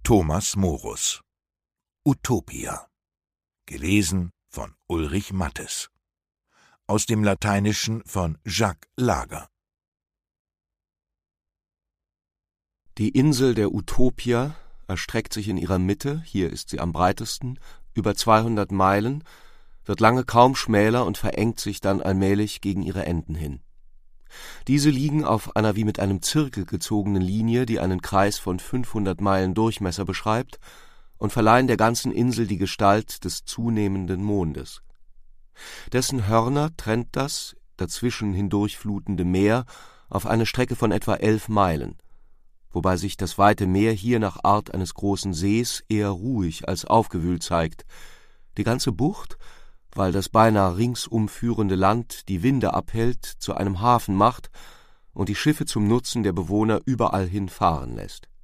Thomas Morus. Utopia. Gelesen von Ulrich Mattes. Aus dem Lateinischen von Jacques Lager. Die Insel der Utopia erstreckt sich in ihrer Mitte, hier ist sie am breitesten, über 200 Meilen, wird lange kaum schmäler und verengt sich dann allmählich gegen ihre Enden hin. Diese liegen auf einer wie mit einem Zirkel gezogenen Linie, die einen Kreis von 500 Meilen Durchmesser beschreibt, und verleihen der ganzen Insel die Gestalt des zunehmenden Mondes. Dessen Hörner trennt das dazwischen hindurchflutende Meer auf eine Strecke von etwa 11 Meilen, wobei sich das weite Meer hier nach Art eines großen Sees eher ruhig als aufgewühlt zeigt. Die ganze Bucht, weil das beinahe ringsum führende Land die Winde abhält, zu einem Hafen macht und die Schiffe zum Nutzen der Bewohner überall hin fahren lässt.